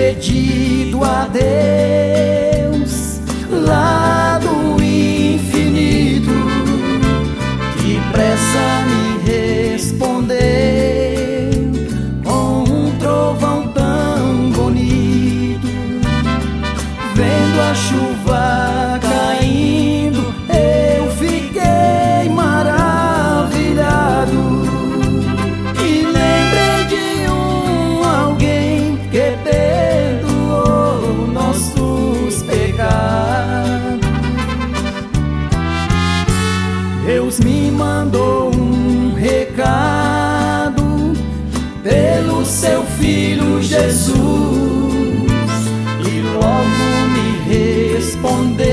pedido a Deus lá do infinito, depressa me respondeu com um trovão tão bonito. Vendo a chuva caindo, eu fiquei maravilhado e lembrei de alguém que perdoou nossos pecados. Deus me mandou um recado pelo seu Filho Jesus e logo me respondeu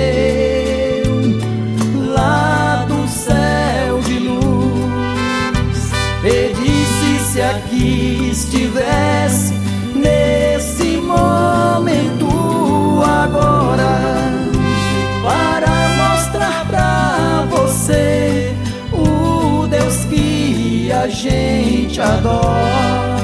lá do céu de luz. E disse: se aqui estivesse nesse momento agora, para mostrar pra você o Deus que a gente adora.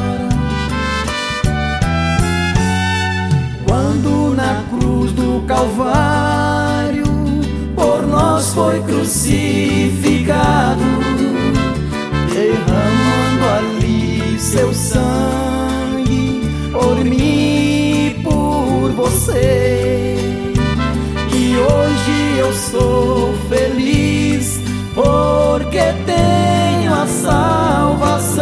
Quando na cruz do Calvário por nós foi crucificado, derramando ali seu sangue por mim e por você. E hoje eu sou feliz porque tenho a salvação.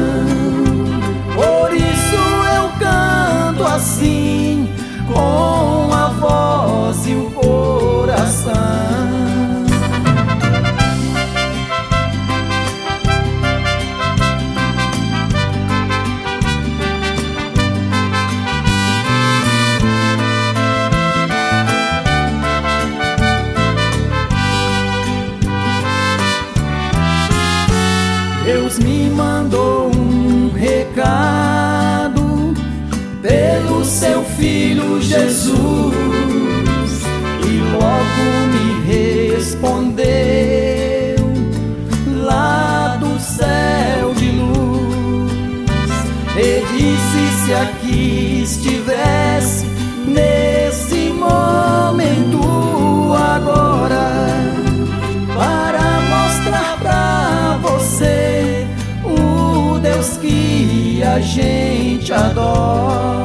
Por isso eu canto assim, com a voz e o coração. Deus me mandou um recado pelo seu Filho Jesus e logo me respondeu lá do céu de luz. E disse: se aqui estivesse nesse momento agora, para mostrar pra você o Deus que a gente adora.